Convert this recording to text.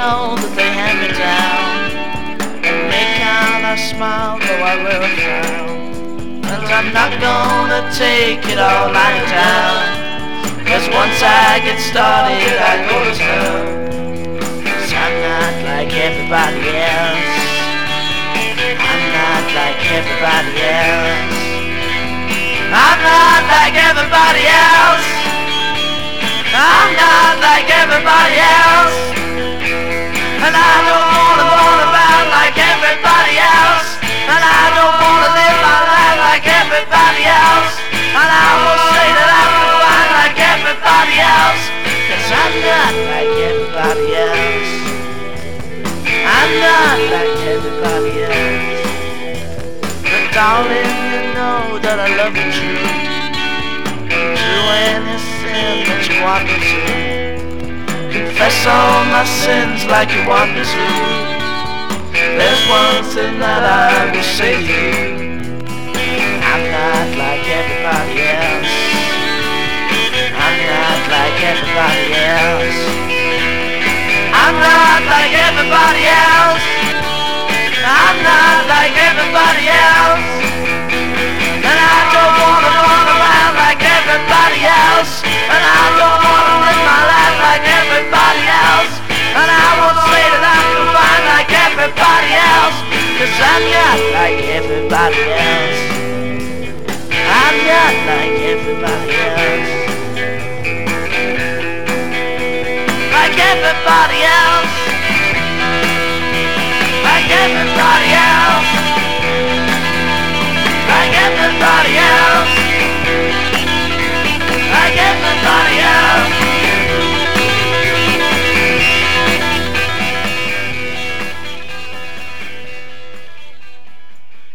know that they hand me down and make out I smile though I wear a frown. And I'm not gonna take it all lying down, 'cause once I get started I go to town. 'Cause I'm not like everybody else. I'm not like everybody else. I'm not like everybody else. I'm not like everybody else. And I don't wanna roll around like everybody else. And I don't wanna live my life like everybody else. And I will say that I'm fine like everybody else, 'cause I'm not like everybody else. I'm not like everybody else. But darling, you know that I love you true. Do anything that you want me to. Confess all my sins like you want me to. There's one thing that I will say to you. I'm not like everybody else. I'm not like everybody else. I'm not like everybody else. I'm not like everybody else. And I don't wanna run around like everybody else. And I don't wanna live my life like everybody else. And I won't say that I'm confined like everybody else, 'cause I'm not like everybody else. I'm not like everybody else. Like everybody else. Like everybody else.